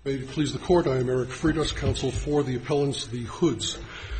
May it please the Court, I am Eric Friedas, counsel for the appellants, the Hoods.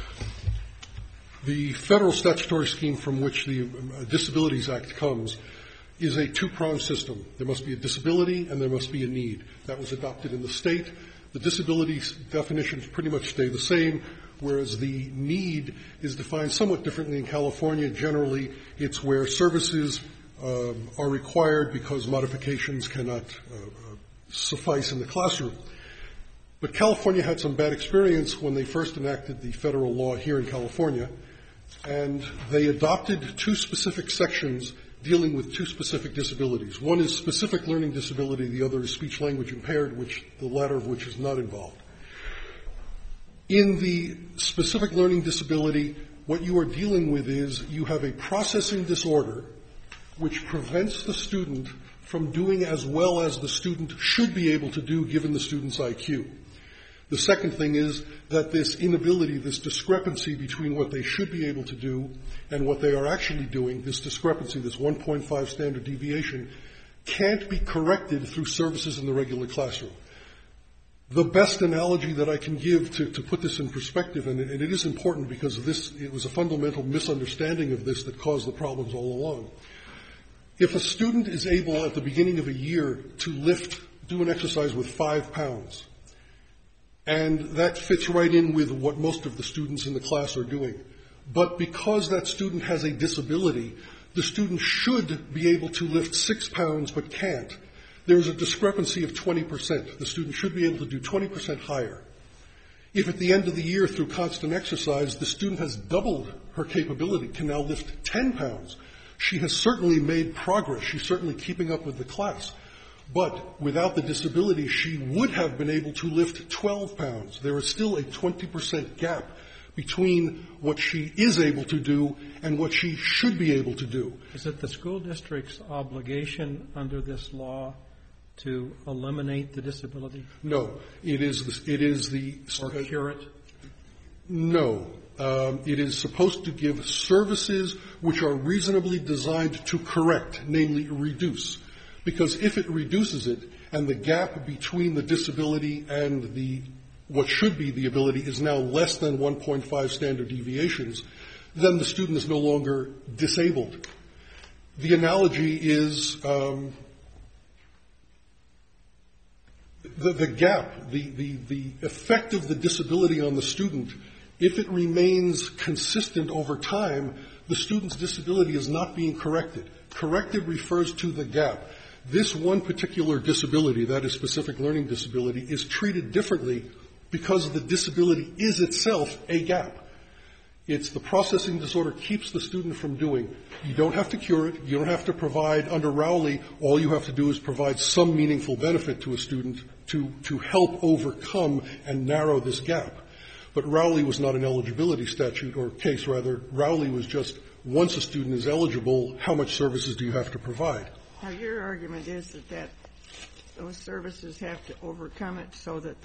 The federal statutory scheme from which the Disabilities Act comes is a two-pronged system. There must be a disability and there must be a need. That was adopted in the state. The disability definitions pretty much stay the same, whereas the need is defined somewhat differently in California. Generally, it's where services are required because modifications cannot suffice in the classroom. But California had some bad experience when they first enacted the federal law here in California, and they adopted two specific sections dealing with two specific disabilities. One is specific learning disability, the other is speech language impaired, which the latter of which is not involved. In the specific learning disability, what you are dealing with is you have a processing disorder which prevents the student from doing as well as the student should be able to do given the student's IQ. The second thing is that this inability, this discrepancy between what they should be able to do and what they are actually doing, this discrepancy, this 1.5 standard deviation, can't be corrected through services in the regular classroom. The best analogy that I can give to put this in perspective, and it is important because it was a fundamental misunderstanding of this that caused the problems all along. If a student is able at the beginning of a year to do an exercise with 5 pounds, and that fits right in with what most of the students in the class are doing, but because that student has a disability, the student should be able to lift 6 pounds but can't. There's a discrepancy of 20%. The student should be able to do 20% higher. If at the end of the year, through constant exercise, the student has doubled her capability, can now lift 10 pounds, she has certainly made progress. She's certainly keeping up with the class. But without the disability, she would have been able to lift 12 pounds. There is still a 20% gap between what she is able to do and what she should be able to do. Is it the school district's obligation under this law to eliminate the disability? No. It is the or cure it? No. It is supposed to give services which are reasonably designed to correct, namely reduce. Because if it reduces it and the gap between the disability and what should be the ability is now less than 1.5 standard deviations, then the student is no longer disabled. The analogy is the gap, the effect of the disability on the student. If it remains consistent over time, the student's disability is not being corrected. Corrected refers to the gap. This one particular disability, that is specific learning disability, is treated differently because the disability is itself a gap. It's the processing disorder keeps the student from doing. You don't have to cure it. You don't have to provide, under Rowley, all you have to do is provide some meaningful benefit to a student to help overcome and narrow this gap. But Rowley was not an eligibility statute or case, rather. Rowley was just, once a student is eligible, how much services do you have to provide? Now, your argument is that those services have to overcome it so that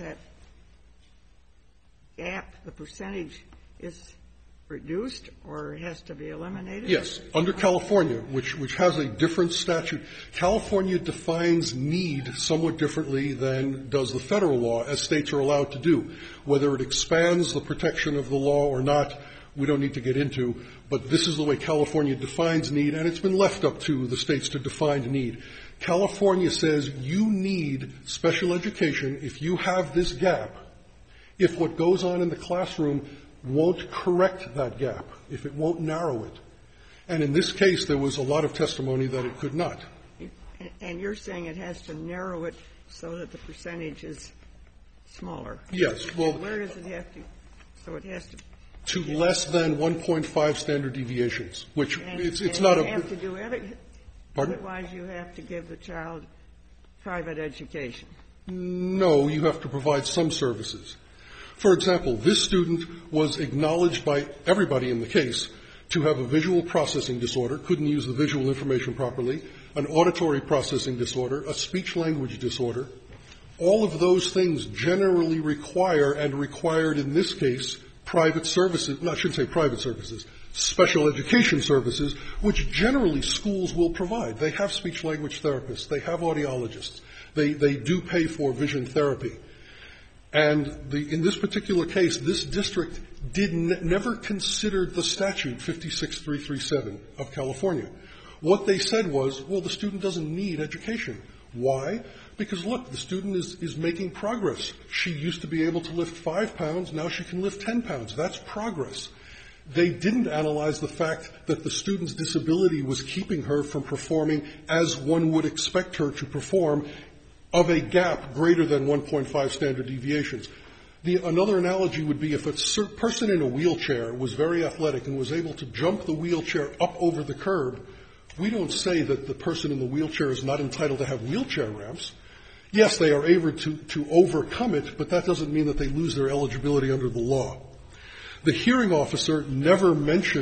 gap, the percentage, is reduced or has to be eliminated? Yes. Under California, which has a different statute, California defines need somewhat differently than does the federal law, as states are allowed to do. Whether it expands the protection of the law or not, we don't need to get into, but this is the way California defines need, and it's been left up to the states to define need. California says you need special education if you have this gap, if what goes on in the classroom won't correct that gap, if it won't narrow it. And in this case, there was a lot of testimony that it could not. And you're saying it has to narrow it so that the percentage is smaller? Yes. Well, where does it have to? So it has to less than 1.5 standard deviations, which it's not a. You have to do everything. Pardon? Otherwise, you have to give the child private education. No, you have to provide some services. For example, this student was acknowledged by everybody in the case to have a visual processing disorder, couldn't use the visual information properly, an auditory processing disorder, a speech language disorder. All of those things generally require, and required in this case, private services, I shouldn't say private services, special education services, which generally schools will provide. They have speech language therapists. They have audiologists. They do pay for vision therapy. And in this particular case, this district never considered the statute 56337 of California. What they said was, well, the student doesn't need education. Why? Because, look, the student is making progress. She used to be able to lift 5 pounds. Now she can lift 10 pounds. That's progress. They didn't analyze the fact that the student's disability was keeping her from performing as one would expect her to perform of a gap greater than 1.5 standard deviations. Another analogy would be if a person in a wheelchair was very athletic and was able to jump the wheelchair up over the curb, we don't say that the person in the wheelchair is not entitled to have wheelchair ramps. Yes, they are able to overcome it, but that doesn't mean that they lose their eligibility under the law. The hearing officer never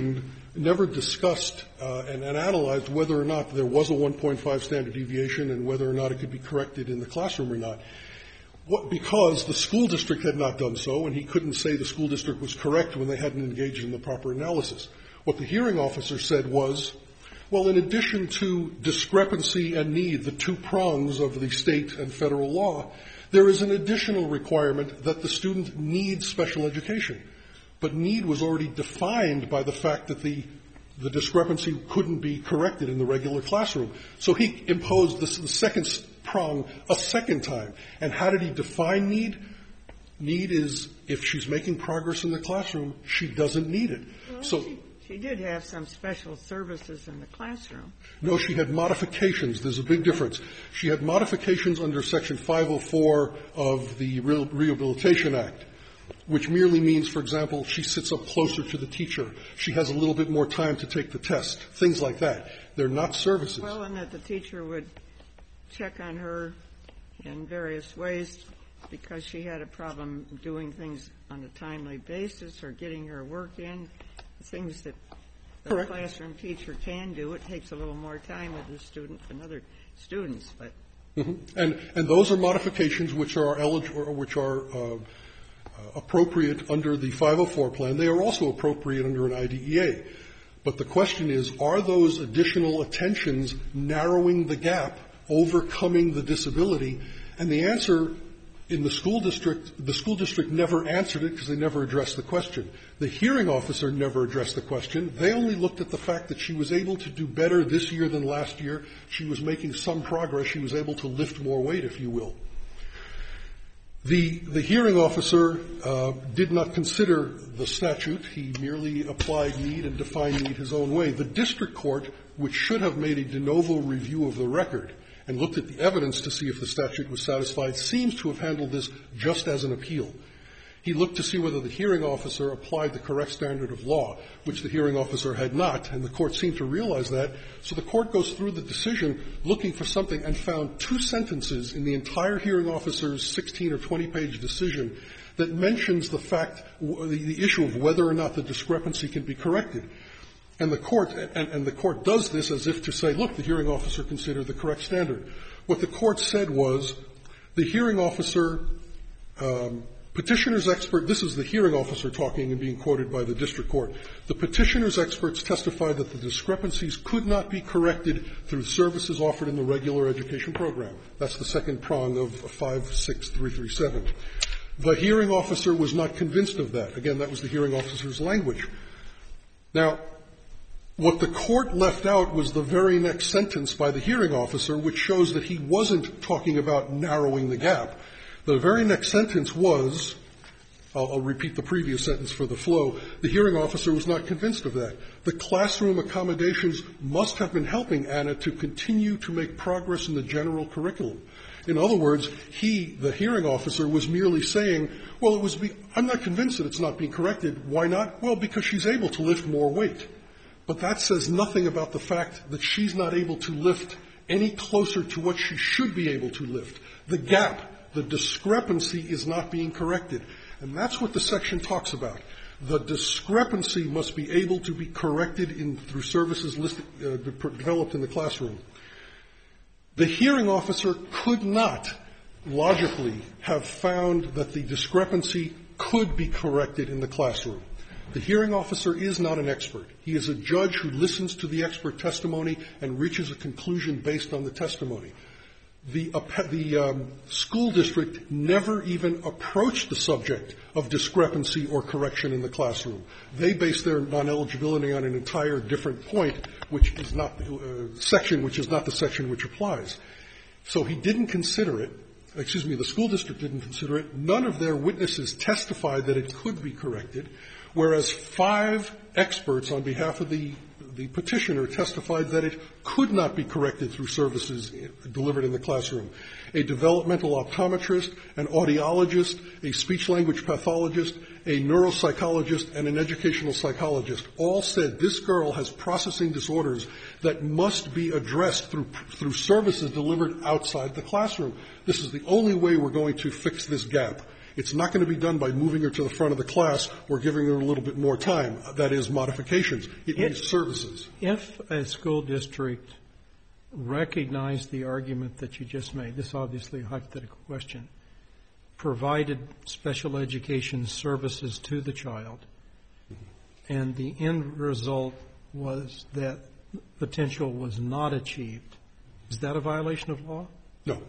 discussed and analyzed whether or not there was a 1.5 standard deviation and whether or not it could be corrected in the classroom or not. Because the school district had not done so, and he couldn't say the school district was correct when they hadn't engaged in the proper analysis. What the hearing officer said was, well, in addition to discrepancy and need, the 2 prongs of the state and federal law, there is an additional requirement that the student needs special education. But need was already defined by the fact that the discrepancy couldn't be corrected in the regular classroom. So he imposed the second prong a second time. And how did he define need? Need is if she's making progress in the classroom, she doesn't need it. Well, so she did have some special services in the classroom. No, she had modifications. There's a big difference. She had modifications under Section 504 of the Rehabilitation Act, which merely means, for example, she sits up closer to the teacher. She has a little bit more time to take the test, things like that. They're not services. Well, and that the teacher would check on her in various ways because she had a problem doing things on a timely basis or getting her work in, things that the Correct. classroom teacher can do. It takes a little more time with the student than other students, but. Mm-hmm. And those are modifications which are appropriate under the 504 plan. They are also appropriate under an IDEA. But the question is, are those additional attentions narrowing the gap, overcoming the disability? And the answer in the school district never answered it because they never addressed the question. The hearing officer never addressed the question. They only looked at the fact that she was able to do better this year than last year. She was making some progress. She was able to lift more weight, if you will. The hearing officer did not consider the statute. He merely applied need and defined need his own way. The district court, which should have made a de novo review of the record and looked at the evidence to see if the statute was satisfied, seems to have handled this just as an appeal. He looked to see whether the hearing officer applied the correct standard of law, which the hearing officer had not, and the court seemed to realize that. So the court goes through the decision looking for something and found 2 sentences in the entire hearing officer's 16 or 20-page decision that mentions the fact, the issue of whether or not the discrepancy can be corrected. And the court does this as if to say, look, the hearing officer considered the correct standard. What the court said was the hearing officer, petitioner's expert, this is the hearing officer talking and being quoted by the district court. The petitioner's experts testified that the discrepancies could not be corrected through services offered in the regular education program. That's the second prong of 56337. The hearing officer was not convinced of that. Again, that was the hearing officer's language. Now, what the court left out was the very next sentence by the hearing officer, which shows that he wasn't talking about narrowing the gap. The very next sentence was, I'll repeat the previous sentence for the flow, the hearing officer was not convinced of that. The classroom accommodations must have been helping Anna to continue to make progress in the general curriculum. In other words, the hearing officer, was merely saying, well, I'm not convinced that it's not being corrected. Why not? Well, because she's able to lift more weight. But that says nothing about the fact that she's not able to lift any closer to what she should be able to lift. The gap, the discrepancy is not being corrected. And that's what the section talks about. The discrepancy must be able to be corrected through services developed in the classroom. The hearing officer could not logically have found that the discrepancy could be corrected in the classroom. The hearing officer is not an expert. He is a judge who listens to the expert testimony and reaches a conclusion based on the testimony. The school district never even approached the subject of discrepancy or correction in the classroom. They based their non-eligibility on an entire different point, which is not section, which is not the section which applies. So he didn't consider it. The school district didn't consider it. None of their witnesses testified that it could be corrected, whereas 5 experts on behalf of the petitioner testified that it could not be corrected through services delivered in the classroom. A developmental optometrist, an audiologist, a speech-language pathologist, a neuropsychologist, and an educational psychologist all said this girl has processing disorders that must be addressed through services delivered outside the classroom. This is the only way we're going to fix this gap. It's not going to be done by moving her to the front of the class or giving her a little bit more time. That is modifications. It needs services. If a school district recognized the argument that you just made, this is obviously a hypothetical question, provided special education services to the child, and the end result was that potential was not achieved, is that a violation of law? No.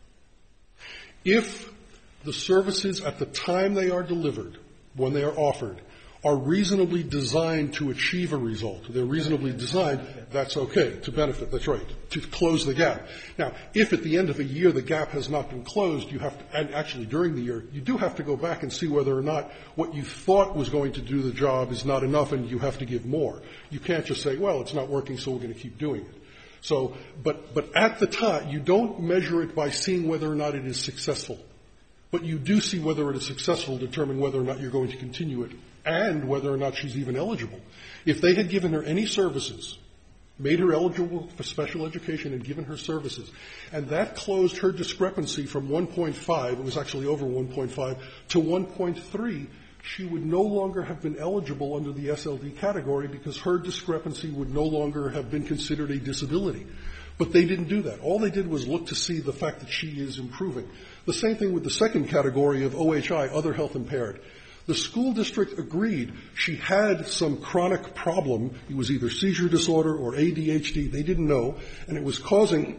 If the services at the time they are delivered, when they are offered, are reasonably designed to achieve a result, they're reasonably designed, that's okay, to benefit, that's right, to close the gap. Now, if at the end of a year the gap has not been closed, you have to, and actually during the year, you do have to go back and see whether or not what you thought was going to do the job is not enough and you have to give more. You can't just say, well, it's not working, so we're going to keep doing it. So, but at the time, you don't measure it by seeing whether or not it is successful. But you do see whether it is successful to determine whether or not you're going to continue it and whether or not she's even eligible. If they had given her any services, made her eligible for special education and given her services, and that closed her discrepancy from 1.5, it was actually over 1.5, to 1.3, she would no longer have been eligible under the SLD category because her discrepancy would no longer have been considered a disability. But they didn't do that. All they did was look to see the fact that she is improving. The same thing with the second category of OHI, other health impaired. The school district agreed she had some chronic problem. It was either seizure disorder or ADHD. They didn't know. And it was causing,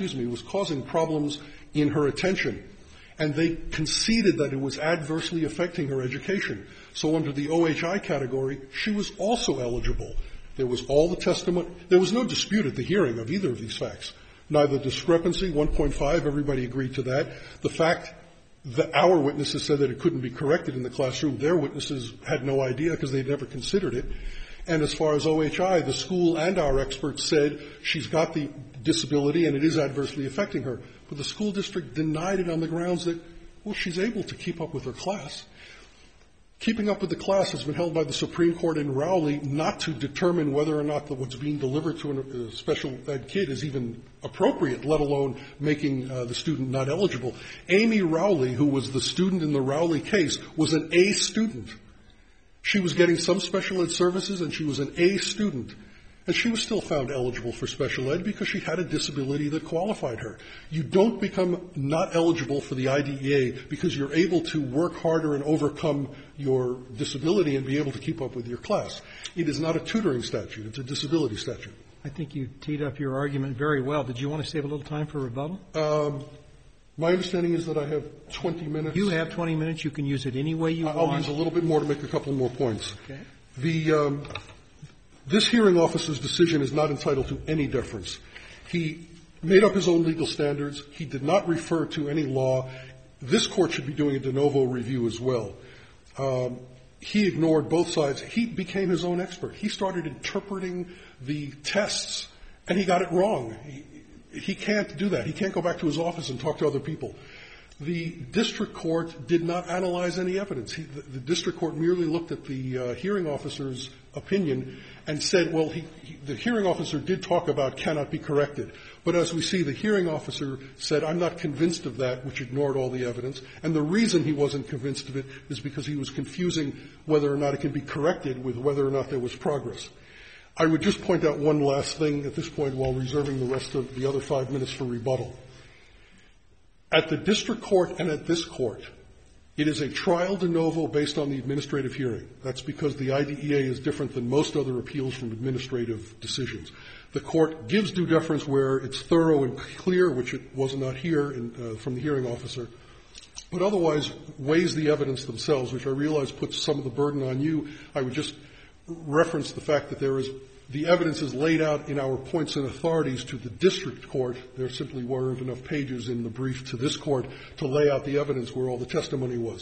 problems in her attention. And they conceded that it was adversely affecting her education. So under the OHI category, she was also eligible. There was all the testimony. There was no dispute at the hearing of either of these facts. Neither discrepancy, 1.5, everybody agreed to that. The fact that our witnesses said that it couldn't be corrected in the classroom, their witnesses had no idea because they'd never considered it. And as far as OHI, the school and our experts said she's got the disability and it is adversely affecting her. But the school district denied it on the grounds that, well, she's able to keep up with her class. Keeping up with the class has been held by the Supreme Court in Rowley not to determine whether or not what's being delivered to a special ed kid is even appropriate, let alone making the student not eligible. Amy Rowley, who was the student in the Rowley case, was an A student. She was getting some special ed services, and she was an A student. And she was still found eligible for special ed because she had a disability that qualified her. You don't become not eligible for the IDEA because you're able to work harder and overcome your disability and be able to keep up with your class. It is not a tutoring statute. It's a disability statute. I think you teed up your argument very well. Did you want to save a little time for rebuttal? My understanding is that I have 20 minutes. You have 20 minutes. You can use it any way you want. I'll use a little bit more to make a couple more points. Okay. This hearing officer's decision is not entitled to any deference. He made up his own legal standards. He did not refer to any law. This Court should be doing a de novo review as well. He ignored both sides. He became his own expert. He started interpreting the tests, and he got it wrong. He can't do that. He can't go back to his office and talk to other people. The district court did not analyze any evidence. The district court merely looked at the hearing officer's opinion and said, well, the hearing officer did talk about cannot be corrected. But as we see, the hearing officer said, I'm not convinced of that, which ignored all the evidence. And the reason he wasn't convinced of it is because he was confusing whether or not it can be corrected with whether or not there was progress. I would just point out one last thing at this point while reserving the rest of the other 5 minutes for rebuttal. At the district court and at this court, It is a trial de novo based on the administrative hearing. That's because the IDEA is different than most other appeals from administrative decisions. The court gives due deference where it's thorough and clear, which it was not here from the hearing officer, but otherwise weighs the evidence themselves, which I realize puts some of the burden on you. I would just reference the fact that the evidence is laid out in our points and authorities to the district court. There simply weren't enough pages in the brief to this court to lay out the evidence where all the testimony was.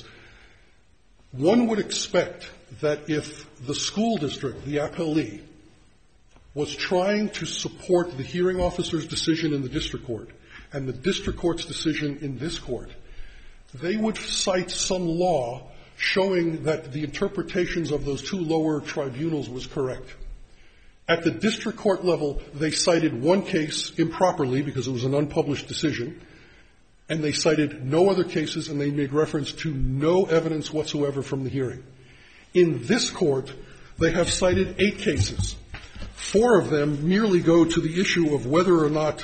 One would expect that if the school district, the appellee, was trying to support the hearing officer's decision in the district court and the district court's decision in this court, they would cite some law showing that the interpretations of those two lower tribunals was correct. At the district court level, they cited one case improperly because it was an unpublished decision, and they cited no other cases, and they made reference to no evidence whatsoever from the hearing. In this court, they have cited 8 cases. 4 of them merely go to the issue of whether or not,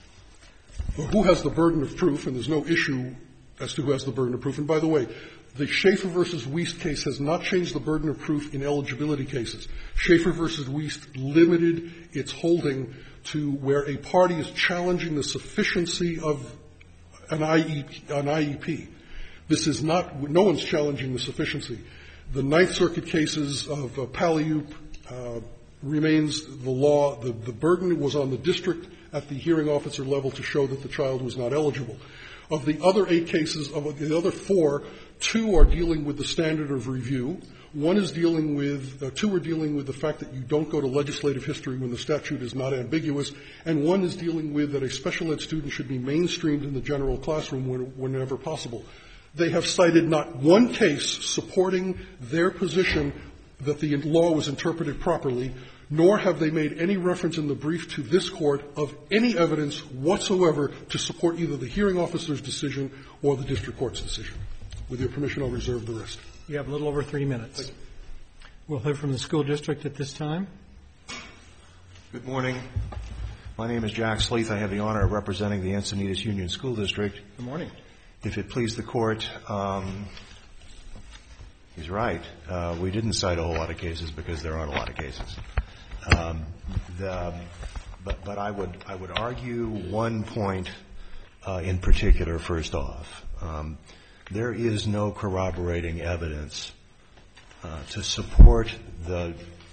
or who has the burden of proof, and there's no issue as to who has the burden of proof. And by the way, the Schaefer versus Wiest case has not changed the burden of proof in eligibility cases. Schaefer versus Wiest limited its holding to where a party is challenging the sufficiency of an IEP. This is not, no one's challenging the sufficiency. The Ninth Circuit cases of Paliup remains the law. The burden was on the district at the hearing officer level to show that the child was not eligible. Of the other 8 cases, of the other 4, 2 are dealing with the standard of review. 1 is dealing with, 2 are dealing with the fact that you don't go to legislative history when the statute is not ambiguous, and 1 is dealing with that a special ed student should be mainstreamed in the general classroom whenever possible. They have cited not one case supporting their position that the law was interpreted properly, nor have they made any reference in the brief to this court of any evidence whatsoever to support either the hearing officer's decision or the district court's decision. With your permission, I'll reserve the rest. You have a little over 3 minutes. We'll hear from the school district at this time. Good morning. My name is Jack Sleeth. I have the honor of representing the Encinitas Union School District. Good morning. If it please the court, he's right. We didn't cite a whole lot of cases because there aren't a lot of cases. But I would argue one point in particular first off. There is no corroborating evidence to support the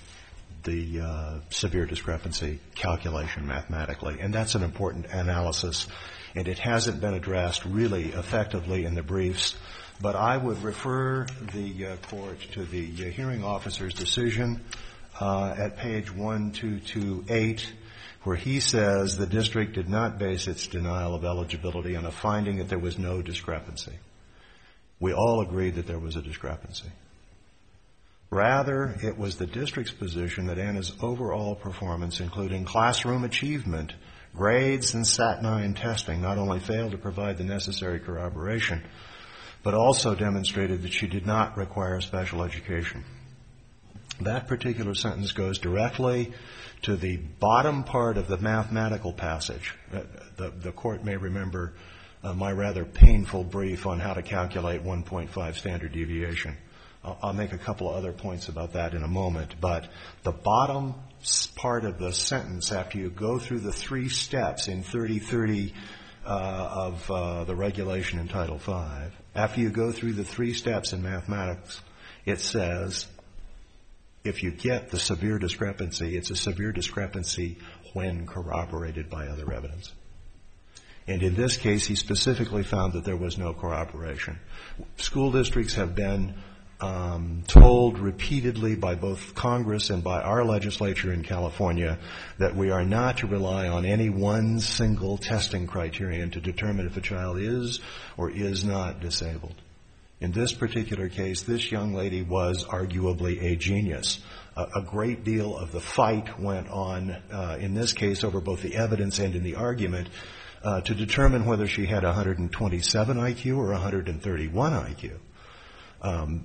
severe discrepancy calculation mathematically, and that's an important analysis, and it hasn't been addressed really effectively in the briefs. But I would refer the court to the hearing officer's decision at page 1228, where he says the district did not base its denial of eligibility on a finding that there was no discrepancy. We all agreed that there was a discrepancy. Rather, it was the district's position that Anna's overall performance, including classroom achievement, grades, and SAT-9 testing, not only failed to provide the necessary corroboration, but also demonstrated that she did not require special education. That particular sentence goes directly to the bottom part of the mathematical passage. The court may remember my rather painful brief on how to calculate 1.5 standard deviation. I'll make a couple of other points about that in a moment. But the bottom part of the sentence, after you go through the 3 steps in 3030 of the regulation in Title V, after you go through the 3 steps in mathematics, it says, if you get the severe discrepancy, it's a severe discrepancy when corroborated by other evidence. And in this case, he specifically found that there was no corroboration. School districts have been told repeatedly by both Congress and by our legislature in California that we are not to rely on any one single testing criterion to determine if a child is or is not disabled. In this particular case, this young lady was arguably a genius. A great deal of the fight went on, in this case, over both the evidence and in the argument, to determine whether she had 127 IQ or 131 IQ.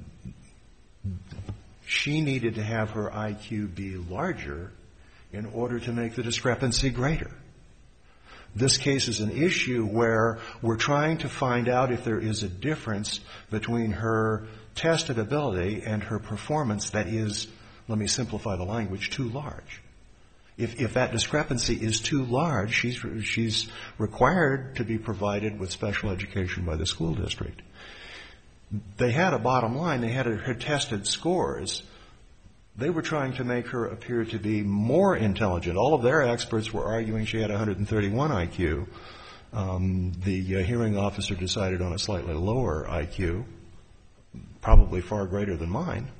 She needed to have her IQ be larger in order to make the discrepancy greater. This case is an issue where we're trying to find out if there is a difference between her tested ability and her performance that is, let me simplify the language, too large. If that discrepancy is too large, she's required to be provided with special education by the school district. They had a bottom line. They had her tested scores. They were trying to make her appear to be more intelligent. All of their experts were arguing she had 131 IQ. The hearing officer decided on a slightly lower IQ, probably far greater than mine.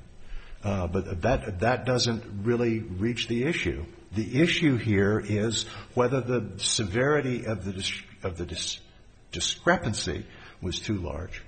But that doesn't really reach the issue. The issue here is whether the severity of the discrepancy was too large.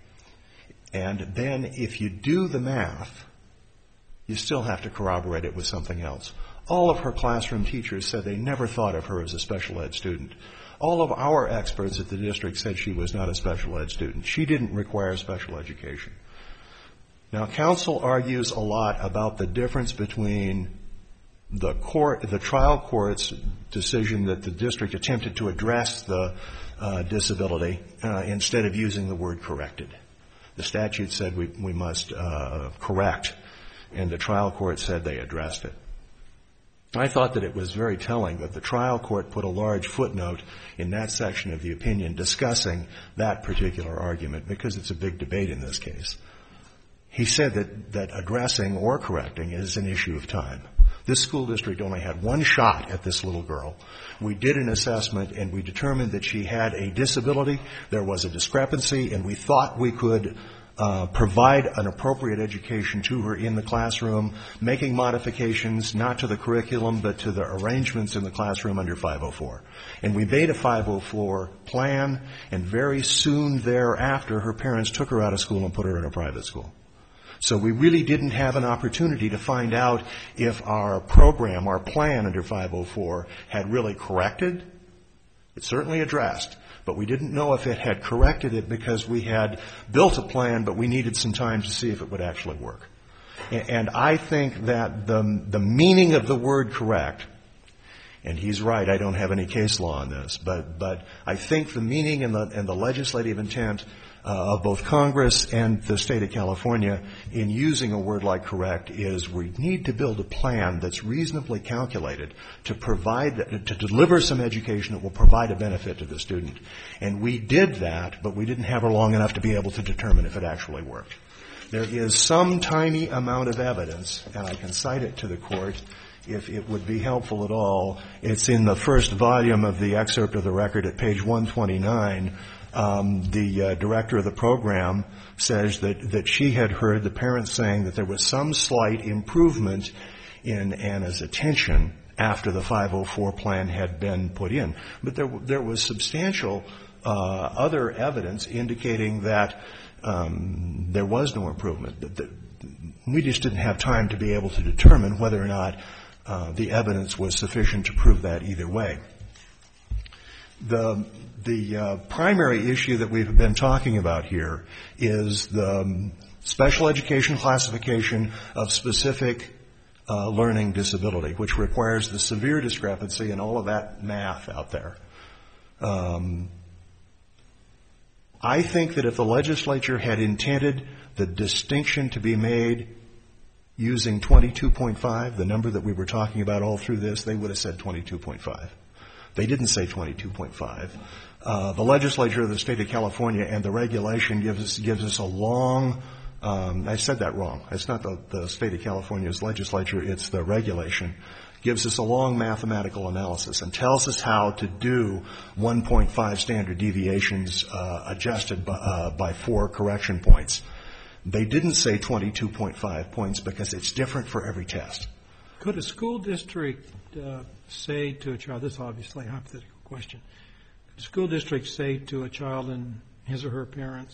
And then if you do the math, you still have to corroborate it with something else. All of her classroom teachers said they never thought of her as a special ed student. All of our experts at the district said she was not a special ed student. She didn't require special education. Now, counsel argues a lot about the difference between the trial court's decision that the district attempted to address the disability instead of using the word corrected. The statute said we must correct, and the trial court said they addressed it. I thought that it was very telling that the trial court put a large footnote in that section of the opinion discussing that particular argument because it's a big debate in this case. He said that addressing or correcting is an issue of time. This school district only had one shot at this little girl. We did an assessment, and we determined that she had a disability. There was a discrepancy, and we thought we could provide an appropriate education to her in the classroom, making modifications not to the curriculum but to the arrangements in the classroom under 504. And we made a 504 plan, and very soon thereafter her parents took her out of school and put her in a private school. So we really didn't have an opportunity to find out if our program, our plan under 504 had really corrected. It certainly addressed, but we didn't know if it had corrected it because we had built a plan, but we needed some time to see if it would actually work. And I think that the meaning of the word correct, and he's right, I don't have any case law on this, but I think the meaning and the legislative intent of both Congress and the state of California in using a word like correct is we need to build a plan that's reasonably calculated to deliver some education that will provide a benefit to the student. And we did that, but we didn't have her long enough to be able to determine if it actually worked. There is some tiny amount of evidence, and I can cite it to the court if it would be helpful at all. It's in the first volume of the excerpt of the record at page 129. The director of the program says that she had heard the parents saying that there was some slight improvement in Anna's attention after the 504 plan had been put in. But there was substantial other evidence indicating that there was no improvement. We just didn't have time to be able to determine whether or not the evidence was sufficient to prove that either way. The primary issue that we've been talking about here is the special education classification of specific learning disability, which requires the severe discrepancy and all of that math out there. I think that if the legislature had intended the distinction to be made using 22.5, the number that we were talking about all through this, they would have said 22.5. They didn't say 22.5. The legislature of the state of California and the regulation gives us a long, I said that wrong. It's not the state of California's legislature, it's the regulation. Gives us a long mathematical analysis and tells us how to do 1.5 standard deviations adjusted by 4 correction points. They didn't say 22.5 points because it's different for every test. Could a school district say to a child, this is obviously a hypothetical question, could a school district say to a child and his or her parents,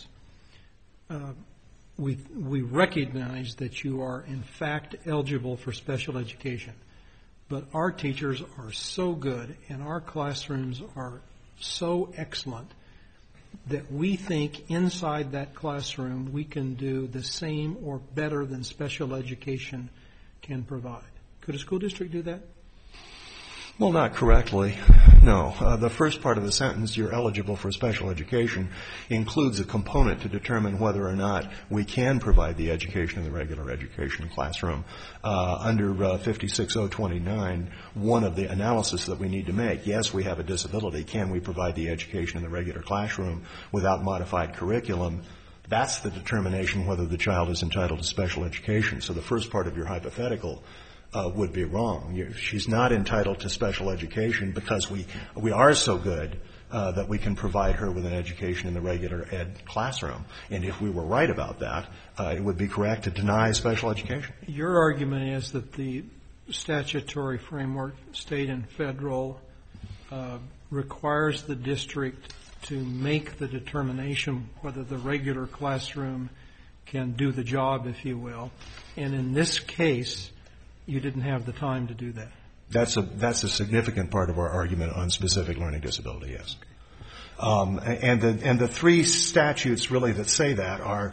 we recognize that you are in fact eligible for special education, but our teachers are so good and our classrooms are so excellent that we think inside that classroom we can do the same or better than special education can provide. Could a school district do that? Well, not correctly, no. The first part of the sentence, you're eligible for special education, includes a component to determine whether or not we can provide the education in the regular education classroom. Under 56029, one of the analysis that we need to make, yes, we have a disability. Can we provide the education in the regular classroom without modified curriculum? That's the determination whether the child is entitled to special education. So the first part of your hypothetical would be wrong. She's not entitled to special education because we are so good that we can provide her with an education in the regular ed classroom. And if we were right about that, it would be correct to deny special education. Your argument is that the statutory framework, state and federal, requires the district to make the determination whether the regular classroom can do the job, if you will. And in this case, you didn't have the time to do that. That's a significant part of our argument on specific learning disability, yes. And the three statutes really that say that are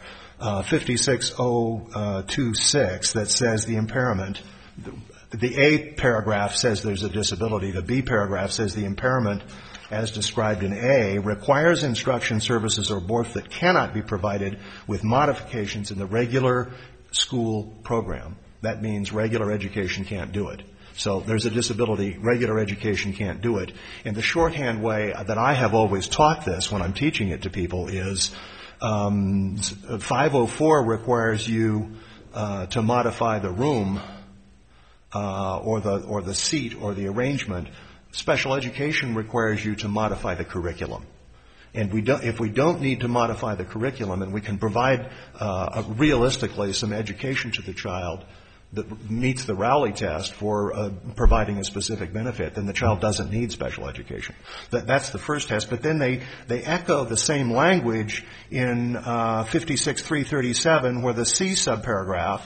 56026 that says the impairment. The A paragraph says there's a disability. The B paragraph says the impairment, as described in A, requires instruction services or both that cannot be provided with modifications in the regular school program. That means regular education can't do it. So there's a disability, regular education can't do it. And the shorthand way that I have always taught this when I'm teaching it to people is 504 requires you to modify the room or the seat or the arrangement. Special education requires you to modify the curriculum. And if we don't need to modify the curriculum and we can provide realistically some education to the child that meets the Rowley test for providing a specific benefit, then the child doesn't need special education. That's the first test. But then they echo the same language in 56337, where the C subparagraph,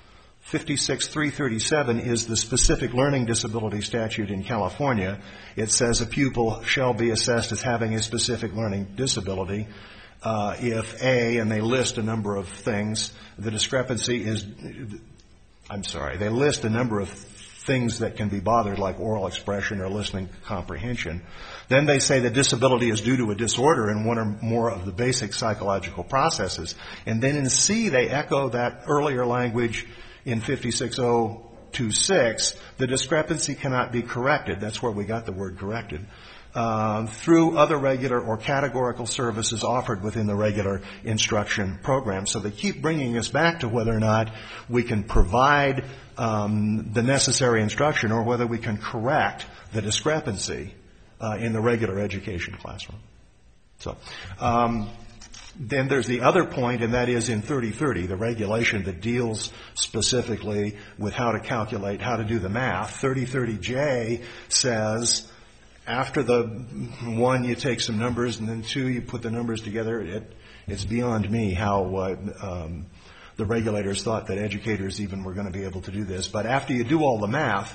56337, is the specific learning disability statute in California. It says a pupil shall be assessed as having a specific learning disability if A, and they list a number of things, the discrepancy is... they list a number of things that can be bothered, like oral expression or listening comprehension. Then they say the disability is due to a disorder in one or more of the basic psychological processes. And then in C, they echo that earlier language in 56026, the discrepancy cannot be corrected. That's where we got the word corrected. Through other regular or categorical services offered within the regular instruction program. So they keep bringing us back to whether or not we can provide the necessary instruction or whether we can correct the discrepancy in the regular education classroom. So then there's the other point, and that is in 3030, the regulation that deals specifically with how to calculate, how to do the math. 3030J says... after the one, you take some numbers, and then two, you put the numbers together. It's beyond me how the regulators thought that educators even were going to be able to do this. But after you do all the math,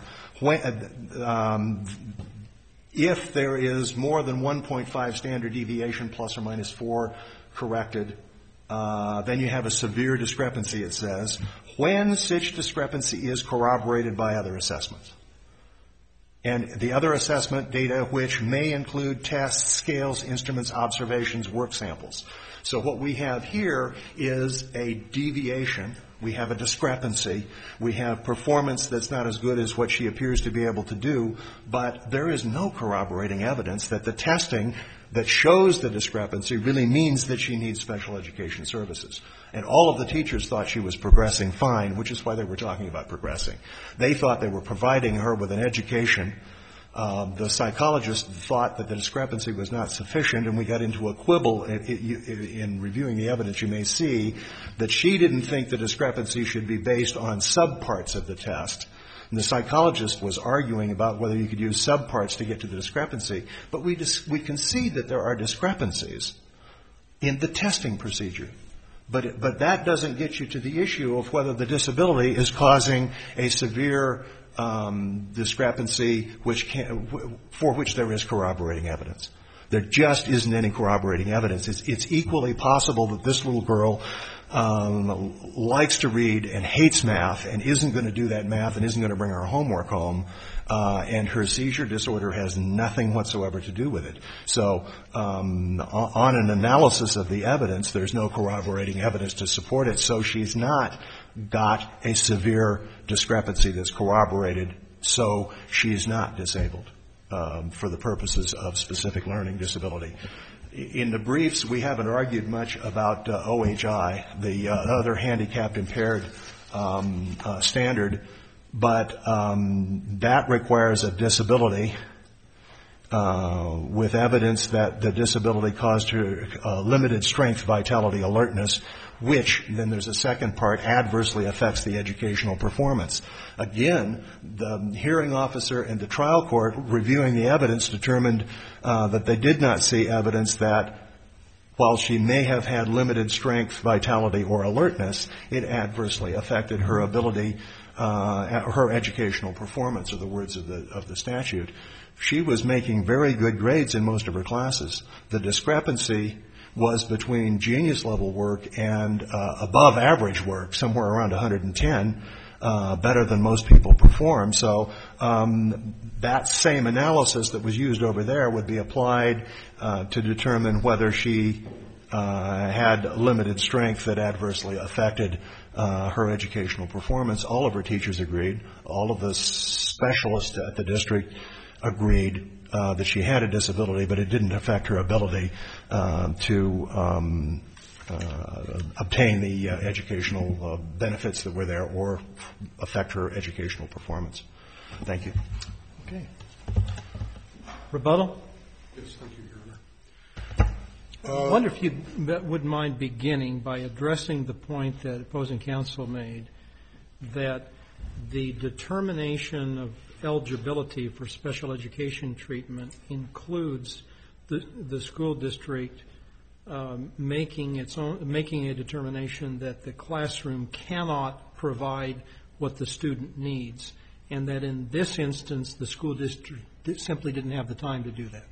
if there is more than 1.5 standard deviation, plus or minus 4 corrected, then you have a severe discrepancy, it says, when such discrepancy is corroborated by other assessments. And the other assessment data, which may include tests, scales, instruments, observations, work samples. So what we have here is a deviation. We have a discrepancy. We have performance that's not as good as what she appears to be able to do. But there is no corroborating evidence that the testing that shows the discrepancy really means that she needs special education services. And all of the teachers thought she was progressing fine, which is why they were talking about progressing. They thought they were providing her with an education. The psychologist thought that the discrepancy was not sufficient, and we got into a quibble in reviewing the evidence. You may see that she didn't think the discrepancy should be based on subparts of the test. And the psychologist was arguing about whether you could use subparts to get to the discrepancy. But we concede that there are discrepancies in the testing procedure. But that doesn't get you to the issue of whether the disability is causing a severe discrepancy for which there is corroborating evidence. There just isn't any corroborating evidence. It's equally possible that this little girl likes to read and hates math and isn't going to do that math and isn't going to bring her homework home, and her seizure disorder has nothing whatsoever to do with it. So on an analysis of the evidence, there's no corroborating evidence to support it, so she's not got a severe discrepancy that's corroborated, so she's not disabled for the purposes of specific learning disability. In the briefs, we haven't argued much about OHI, the other handicapped impaired standard, but that requires a disability with evidence that the disability caused her limited strength, vitality, alertness, which, then there's a second part, adversely affects the educational performance. Again, the hearing officer and the trial court reviewing the evidence determined that they did not see evidence that while she may have had limited strength, vitality, or alertness, it adversely affected her ability, her educational performance, are the words of the statute. She was making very good grades in most of her classes. The discrepancy was between genius level work and above average work, somewhere around 110, better than most people perform. So that same analysis that was used over there would be applied to determine whether she had limited strength that adversely affected her educational performance. All of her teachers agreed. All of the specialists at the district agreed that she had a disability, but it didn't affect her ability to obtain the educational benefits that were there or affect her educational performance. Thank you. Okay. Rebuttal? Yes, thank you, Your Honor. I wonder if you wouldn't mind beginning by addressing the point that opposing counsel made, that the determination of eligibility for special education treatment includes the school district making a determination that the classroom cannot provide what the student needs, and that in this instance the school district simply didn't have the time to do that.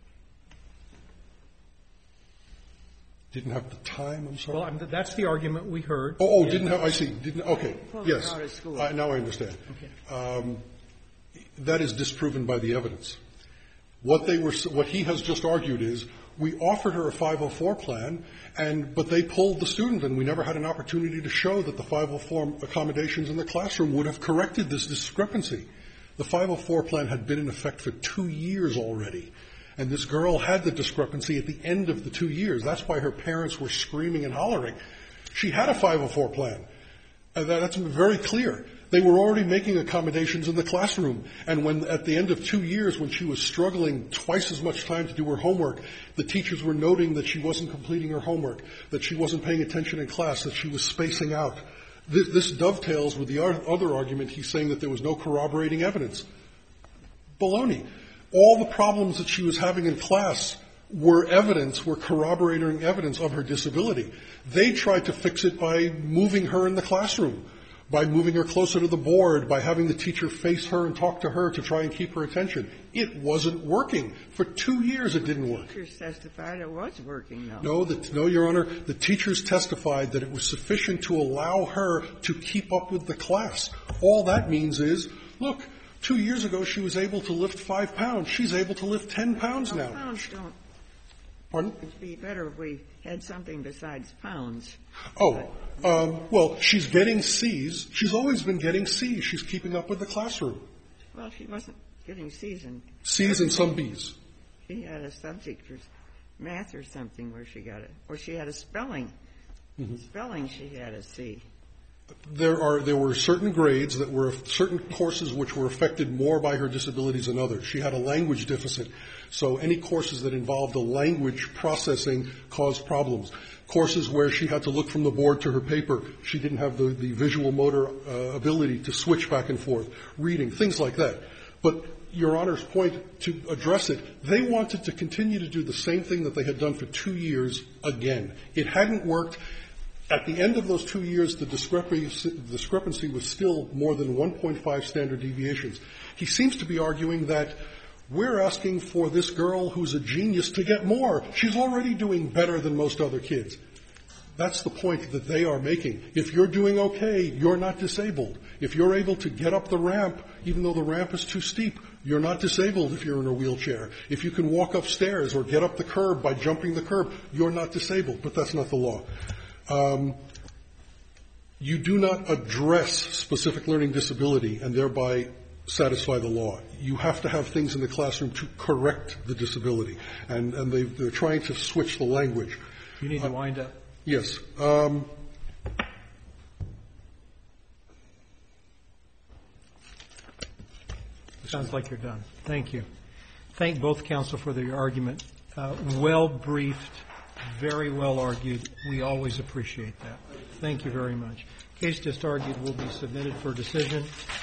Didn't have the time, I'm sorry? Well, that's the argument we heard. Didn't have, I see. Didn't, okay, yes. Now I understand. Okay. That is disproven by the evidence. What he has just argued is, we offered her a 504 plan, but they pulled the student, and we never had an opportunity to show that the 504 accommodations in the classroom would have corrected this discrepancy. The 504 plan had been in effect for 2 years already, and this girl had the discrepancy at the end of the 2 years. That's why her parents were screaming and hollering. She had a 504 plan. That's very clear. They were already making accommodations in the classroom. And when, at the end of 2 years, when she was struggling twice as much time to do her homework, the teachers were noting that she wasn't completing her homework, that she wasn't paying attention in class, that she was spacing out. This dovetails with the other argument. He's saying that there was no corroborating evidence. Baloney. All the problems that she was having in class were corroborating evidence of her disability. They tried to fix it by moving her in the classroom, by moving her closer to the board, by having the teacher face her and talk to her to try and keep her attention. It wasn't working. For 2 years it didn't work. The teachers testified it was working, though. No, Your Honor. The teachers testified that it was sufficient to allow her to keep up with the class. All that means is, look, 2 years ago she was able to lift 5 pounds. She's able to lift 10 pounds now. Pounds don't. Pardon? It would be better if we had something besides pounds. Well, she's getting C's. She's always been getting C's. She's keeping up with the classroom. Well, she wasn't getting C's. C's and some B's. She had a subject or math or something where she got it. Or she had a spelling. Mm-hmm. Spelling she had a C. There were certain grades that were certain courses which were affected more by her disabilities than others. She had a language deficit, so any courses that involved a language processing caused problems. Courses where she had to look from the board to her paper, she didn't have the visual motor ability to switch back and forth. Reading, things like that. But Your Honor's point, to address it, they wanted to continue to do the same thing that they had done for 2 years again. It hadn't worked. At the end of those 2 years, the discrepancy was still more than 1.5 standard deviations. He seems to be arguing that we're asking for this girl who's a genius to get more. She's already doing better than most other kids. That's the point that they are making. If you're doing okay, you're not disabled. If you're able to get up the ramp, even though the ramp is too steep, you're not disabled if you're in a wheelchair. If you can walk upstairs or get up the curb by jumping the curb, you're not disabled. But that's not the law. You do not address specific learning disability and thereby satisfy the law. You have to have things in the classroom to correct the disability. And they're trying to switch the language. You need to wind up. Yes. Sounds like you're done. Thank you. Thank both counsel for their argument. Well briefed, very well argued. We always appreciate that. Thank you very much. Case just argued will be submitted for decision.